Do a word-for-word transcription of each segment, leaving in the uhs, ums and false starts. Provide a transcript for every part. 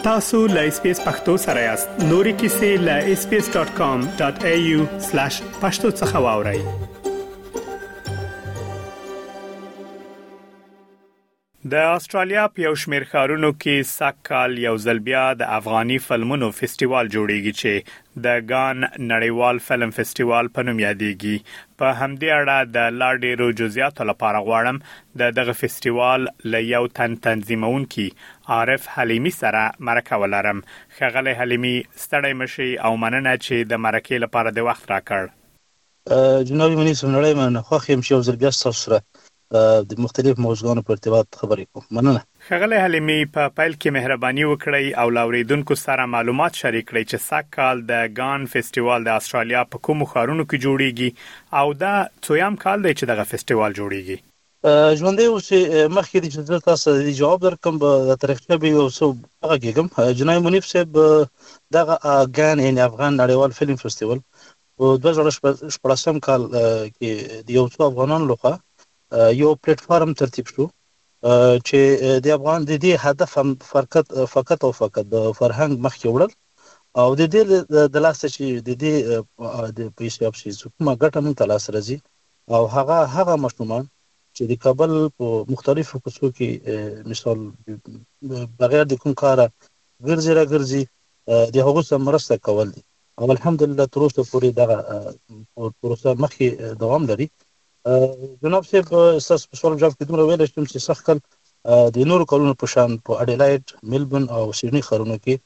تاسو لا اس پی اس پختو سره یاست. نوري کیسې لا اس پی اس ډاٹ کام ډاٹ اي يو سلاش پښتو څخه واورئ. د استرالیا په یو شمېر ښارونو کې سږکال یو ځل بیا د افغاني فلمونو فستیوال جوړیږي چې د ګان نړیوال فلم فستیوال په نوم یادېږي. په همدې اړه د لا ډېرو جزئیاتو لپاره غواړم د دغه فستیوال له یو تن تنظیمونکي عارف حلیمي سره مرکه ولرم. ښاغلی حلیمي، ستړی مشئ او مننه چې د مرکې لپاره د وخت راکړ. جناب منیس نړۍ مننه، خوښ یم چې یو ځل بیا ستاسو سره د مختلف موضوعاتو په ارتباط خبرې کوم. مننه. ښاغلی حلیمي، په پیل کې مهرباني وکړئ او لاوریدونکو سره معلومات شریک کړئ چې سږکال د ګان فستیوال د استرالیا په کومو ښارونو کې جوړیږي او دا څویم کال دی چې دغه فستیوال جوړیږي. ژوندې اوسې مخکې د چې تاسو د جواب درکم به د تاریخچه به یو څه غږیږم. جناب منیف صاحب، دغه ګان یعنی افغان نړیوال فلم فستیوال په دوه زره شپږم کال کې د یو څو افغانانو لخوا یو پلیټ فارم ترتیب شو چې د افغان د دې هدف هم فقط فقط او فقط د فرهنګ مخکې وړل او د دې د لاسه چې د دې د پیسې اپسي کومه ګټه مونږ ته لاس راځي او هغه هغه مشرومان چې د کابل په مختلفو کوڅو کې مثال بغیر د کوم کاره ګرځي را ګرځي د هغو سره مرسته کول دي او الحمدلله تر اوسه پورې دغه پروسه مخکې دوام لري. جناب صاحب، تاسو په سوال جواب کې دومره ویل شم چې سږکال د نورو کلونو په شان په اډیلاید، ملبورن او سیډني ښارونو کې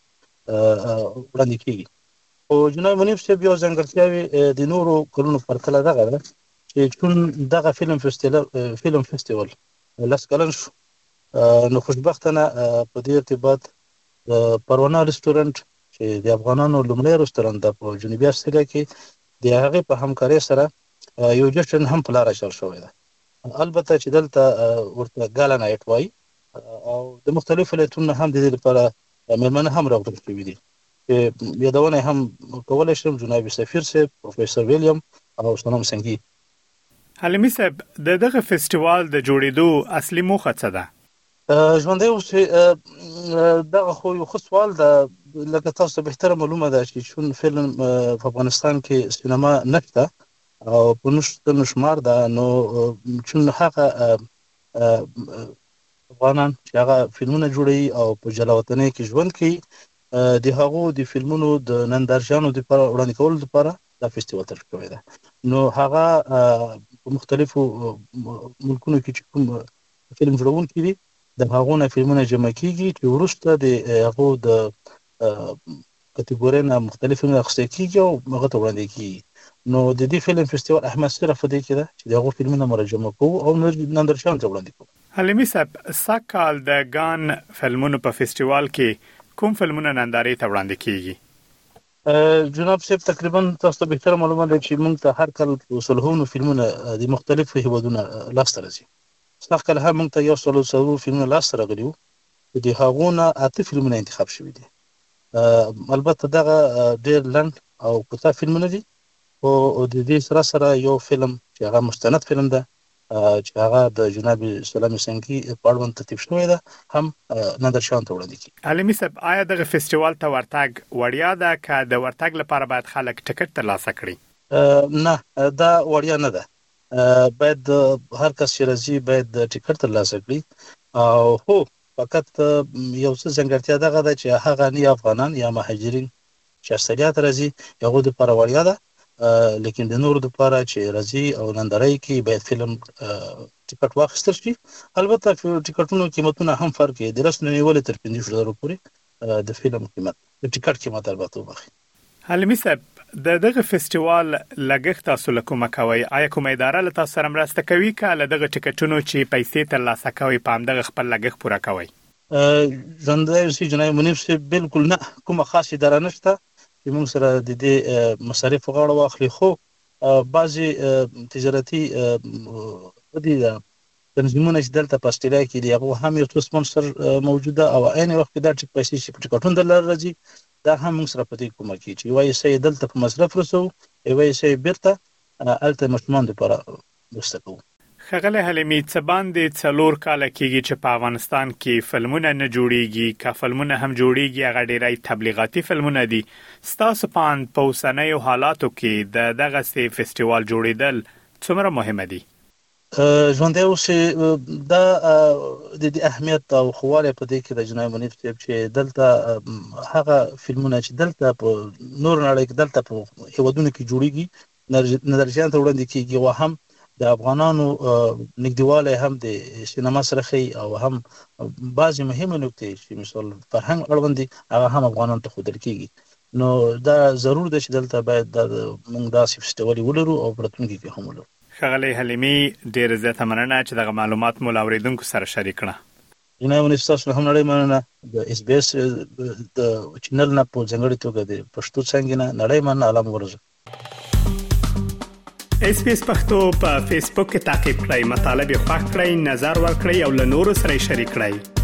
وړاندې کیږي. او جناب منیف صاحب، یو ځانګړتیاوې د نورو کلونو په پرتله دغه ده چې چون دغه فلم فستیوال فلم فستیوال لاس کلن شو، نو خوشبختانه په دې ارتباط پروانه رستورانت چې د افغانانو لومړی رستورانت د په جنوبي استرالیا کې د هغې په همکارۍ سره یو جشن هم په لاره چل شوی ده. البته چې دلته ورته ګالا نایټ وایي او د مختلفو ولایتونو هم د دې لپاره مېلمانه هم راغلي شوي دي چې یادونه هم کولی شم جناب سفیر صاحب، پروفیسور ویلیام او سنم سنگي. حلیمي صاحب، د دغه فستیوال د جوړېدو اصلي موخه څه ده؟ ژوندی اوسې دغه خو یو ښه سوال ده. لکه تاسو ته بهتره معلومه ده چې چون فلم په افغانستان کې سینما نشته او په نشته شمار ده، نو چون هغه افغانان چې هغه فلمونه جوړوي او په جلاوطنۍ کې ژوند کوي د هغو د فلمونو د نندارچیانو لپاره وړاندې کولو لپاره دا فستیوال ترتیب شوی ده. نو هغه په مختلفو ملکونو کې چې کوم فلم جوړونکي دي د هغو نه فلمونه جمع کیږي چې وروسته د هغو د کټګورۍ نه مختلف فلمونه اخیستل کیږي او هغه ته وړاندې کیږي. نو د دې فلم فستیوال اهمیت صرف دې کې ده چې دغه فلمونه مرجمه کوو او نندارچیانو ته وړاندې کوو. حلیمي صاحب، سږکال د ګان فلمونو په فستیوال کې کوم فلمونه نندارې ته وړاندې کیږي؟ جناب صاحب، تقریبا تاسو ته بهتره معلومه ده چې موږ ته هر کال سلهونو فلمونه د مختلفو هیوادونو لاسته راځي. سږکال هم موږ ته یو سلو سلو فلمونه لاسته راغلي وو چې د هغو نه اته فلمونه انتخاب شوي دي. البته دغه ډېر لنډ او کوتاه فلمونه دي او د دې سره سره یو فلم چې هغه مستند فلم ده چې هغه د جناب سلام سنگي په اړوند ترتیب شوی ده هم نندارچیانو ته وړاندې کیږي. حلیمي صاحب، آیا دغه فستیوال ته ورتګ وړیا ده که د ورتګ لپاره باید خلک ټکټ ترلاسه کړي؟ نه، دا وړیا نه ده. باید هر کس چې راځي باید ټکټ ترلاسه کړي او هو فقط یو څه ځانګړتیا دغه ده چې هغه نه افغانان یا مهاجرین چې استرالیا ته راځي هغو دپاره وړیا ده، لیکن د نورو لپاره چې راځي او نندارې کې باید فلم ټیکټ واخیستل شي. البته ټیکټونو قیمتونه هم فرق کوي، د لس نه نیولې تر پنځه زره پورې د فلم قیمت د ټیکټ قیمت البته وبخي. حلیمي صاحب، د دغه فستیوال لګښت تاسو له کومه کوئ؟ آیا کومه اداره له تاسو سره مرسته کوي که له دغه ټیکټونو چې پیسې ترلاسه کوئ په همدغه خپل لګښت پوره کوئ؟ ژوندی اوسې جناب منیف صاحب، بالکل نه، کومه خاص اداره نشته چې موږ سره د دې مصارف غاړه واخلي. خو بعضې تجارتي دي تنظیمونه چې دلته په استرالیا کې دي هغو هم یو څه سپانسر موجوده او عین وخت کې دا پیسې چې په ټیکټونو دلته راځي دا هم موږ سره په دې کومک کوي چې یوه حصه یې دلته په مصرف رسوو، یوه حصه یې بیرته هلته ماشومانو دپاره مرسته کوو. خغله حلیمي څه باندې څلور کال کېږي چې په افغانستان کې فلمونه نه جوړیږي، که فلمونه هم جوړیږي هغه ډېری تبلیغاتي فلمونه دي. ستاسو په اوسنیو حالاتو کې د دغه سي فستیوال جوړیدل څومره مهمه دي؟ ژوندۍ اوسې دا د اهمیت او خواله په دې کې د جناب منیف صاحب چې دلته هغه فلمونه چې دلته په نور نړۍ کې دلته په هیوادونو کې جوړیږي نظرجان ته وړاندې کیږي او هم د افغانانو نږدېوالی هم د سینما سره خي او هم بعضی مهمه نکتې چې مثال فرهنګ اړوند دي هغه هم افغانانو ته ښودل کیږي. نو دا ضرور ده چې دلته باید د موږ داسې فستیوال ولرو او په راتلونکي کې هم ولرو. ښاغلی حلیمي ډېره زیاته مننه چې دغه معلومات مو له اورېدونکو سره شریک کړه. جناب منیف ستاسو هم نړۍ مننه. د اس بي اس د چینل نه په ځانګړې توګه د پښتو څانګې نه نړۍ مننه. الله مو ورزه. اس پی اس پښتو په فیسبوک کې تعقیب کړئ، مطالب یې خوښ کړئ، نظر ورکړئ او له نورو سره شریک کړئ.